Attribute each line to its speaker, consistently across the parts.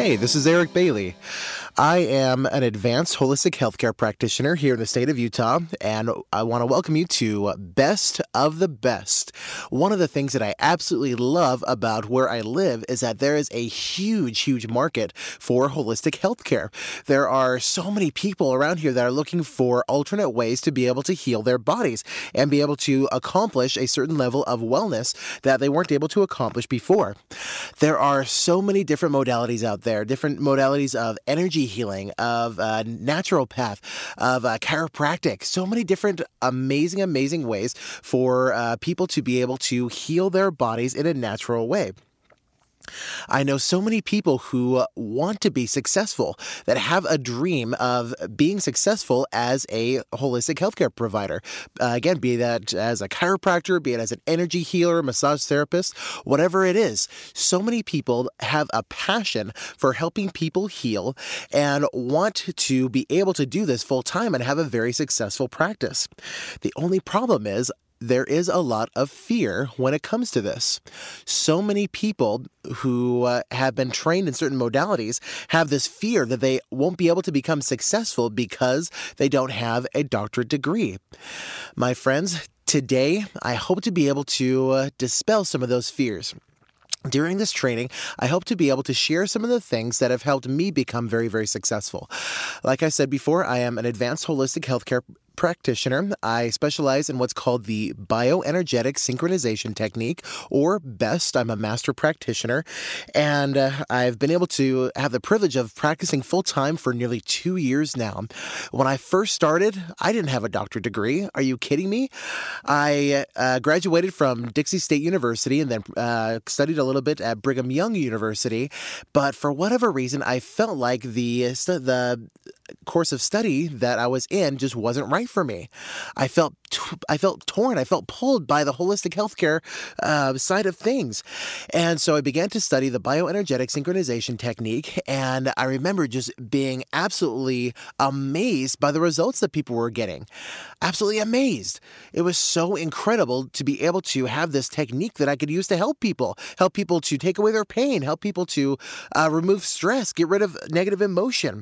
Speaker 1: Hey, this is Eric Bailey. I am an advanced holistic healthcare practitioner here in the state of Utah, and I want to welcome you to Best of the Best. One of the things that I absolutely love about where I live is that there is a huge market for holistic healthcare. There are so many people around here that are looking for alternate ways to be able to heal their bodies and be able to accomplish a certain level of wellness that they weren't able to accomplish before. There are so many different modalities out there, different modalities of energy healing, of naturopath, of chiropractic, so many different amazing ways for people to be able to heal their bodies in a natural way. I know so many people who want to be successful, that have a dream of being successful as a holistic healthcare provider. Again, be that as a chiropractor, be it as an energy healer, massage therapist, whatever it is. So many people have a passion for helping people heal and want to be able to do this full time and have a very successful practice. The only problem is, there is a lot of fear when it comes to this. So many people who have been trained in certain modalities have this fear that they won't be able to become successful because they don't have a doctorate degree. My friends, today I hope to be able to dispel some of those fears. During this training, I hope to be able to share some of the things that have helped me become very successful. Like I said before, I am an advanced holistic healthcare practitioner. I specialize in what's called the bioenergetic synchronization technique, or BEST. I'm a master practitioner, and I've been able to have the privilege of practicing full-time for nearly 2 years now. When I first started, I didn't have a doctorate degree. Are you kidding me? I graduated from Dixie State University and then studied a little bit at Brigham Young University, but for whatever reason, I felt like the course of study that I was in just wasn't right for me. I felt torn. I felt pulled by the holistic healthcare side of things. And so I began to study the bioenergetic synchronization technique. And I remember just being absolutely amazed by the results that people were getting. Absolutely amazed. It was so incredible to be able to have this technique that I could use to help people to take away their pain, help people to remove stress, get rid of negative emotion.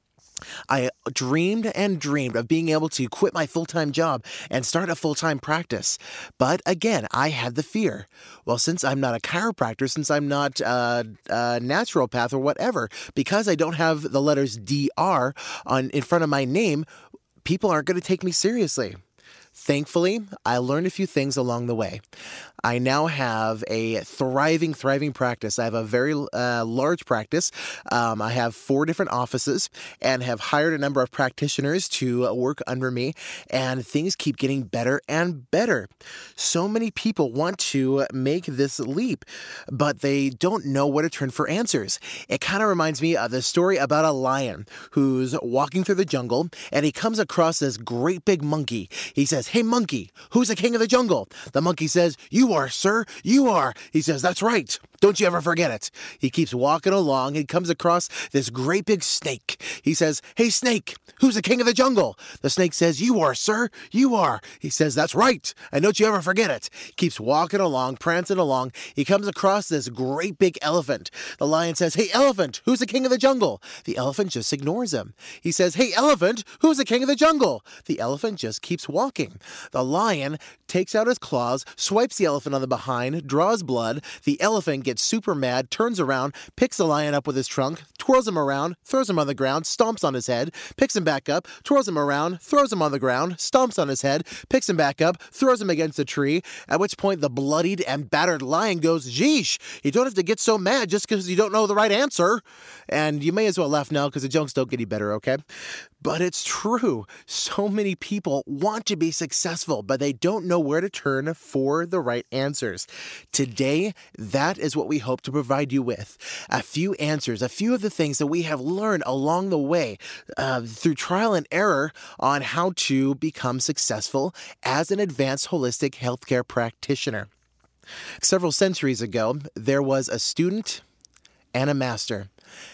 Speaker 1: I dreamed of being able to quit my full-time job and start a full-time practice. But again, I had the fear. Well, since I'm not a chiropractor, since I'm not a naturopath or whatever, because I don't have the letters DR in front of my name, people aren't going to take me seriously. Thankfully, I learned a few things along the way. I now have a thriving practice. I have a very large practice. I have 4 different offices and have hired a number of practitioners to work under me, and things keep getting better and better. So many people want to make this leap, but they don't know where to turn for answers. It kind of reminds me of the story about a lion who's walking through the jungle, and he comes across this great big monkey. He says, "Hey, monkey, who's the king of the jungle?" The monkey says, "You are, sir, you are." He says, "That's right. Don't you ever forget it." He keeps walking along and comes across this great big snake. He says, "Hey, snake, who's the king of the jungle?" The snake says, "You are, sir, you are." He says, "That's right. And don't you ever forget it." Keeps walking along, prancing along. He comes across this great big elephant. The lion says, "Hey, elephant, who's the king of the jungle?" The elephant just ignores him. He says, "Hey, elephant, who's the king of the jungle?" The elephant just keeps walking. The lion takes out his claws, swipes the elephant on the behind, draws blood. The elephant gets super mad, turns around, picks the lion up with his trunk, twirls him around, throws him on the ground, stomps on his head, picks him back up, twirls him around, throws him on the ground, stomps on his head, picks him back up, throws him against a tree, at which point the bloodied and battered lion goes, "Geesh, you don't have to get so mad just because you don't know the right answer." And you may as well laugh now because the jokes don't get any better, okay? But it's true. So many people want to be successful, but they don't know where to turn for the right answers. Today, that is what we hope to provide you with. A few answers, a few of the things that we have learned along the way through trial and error on how to become successful as an advanced holistic healthcare practitioner. Several centuries ago, there was a student and a master.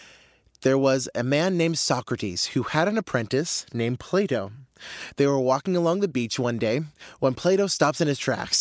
Speaker 1: There was a man named Socrates who had an apprentice named Plato. They were walking along the beach one day when Plato stops in his tracks.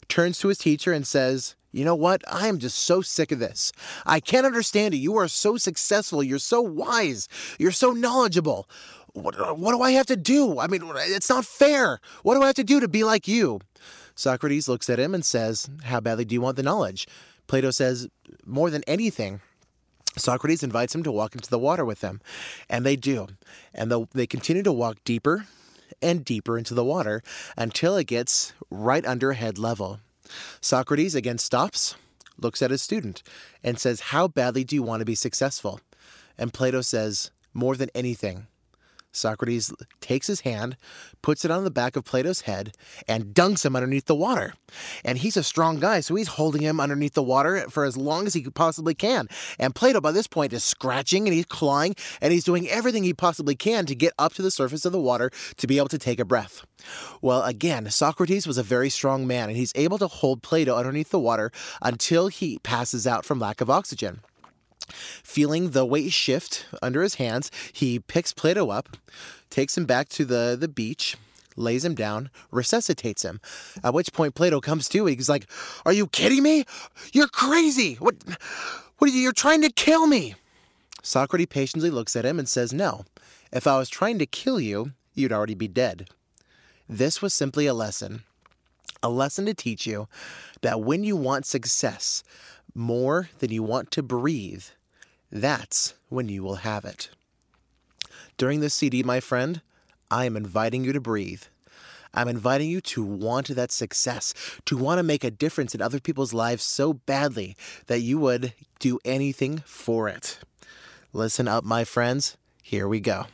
Speaker 1: turns to his teacher and says, "You know what? I am just so sick of this. I can't understand it. You are so successful. You're so wise. You're so knowledgeable. What do I have to do? I mean, it's not fair. What do I have to do to be like you?" Socrates looks at him and says, "How badly do you want the knowledge?" Plato says, "More than anything." Socrates invites him to walk into the water with him, and they do. And they continue to walk deeper and deeper into the water until it gets right under head level. Socrates again stops, looks at his student, and says, "How badly do you want to be successful?" And Plato says, "More than anything." Socrates takes his hand, puts it on the back of Plato's head, and dunks him underneath the water. And he's a strong guy, so he's holding him underneath the water for as long as he possibly can. And Plato, by this point, is scratching and he's clawing, and he's doing everything he possibly can to get up to the surface of the water to be able to take a breath. Well, again, Socrates was a very strong man, and he's able to hold Plato underneath the water until he passes out from lack of oxygen. Feeling the weight shift under his hands, he picks Plato up, takes him back to the beach, lays him down, resuscitates him. At which point Plato comes to. He's like, "Are you kidding me? You're crazy. What are you? You're trying to kill me." Socrates patiently looks at him and says, "No, if I was trying to kill you, you'd already be dead." This was simply a lesson to teach you that when you want success more than you want to breathe, that's when you will have it. During this CD, my friend, I am inviting you to breathe. I'm inviting you to want that success, to want to make a difference in other people's lives so badly that you would do anything for it. Listen up, my friends. Here we go.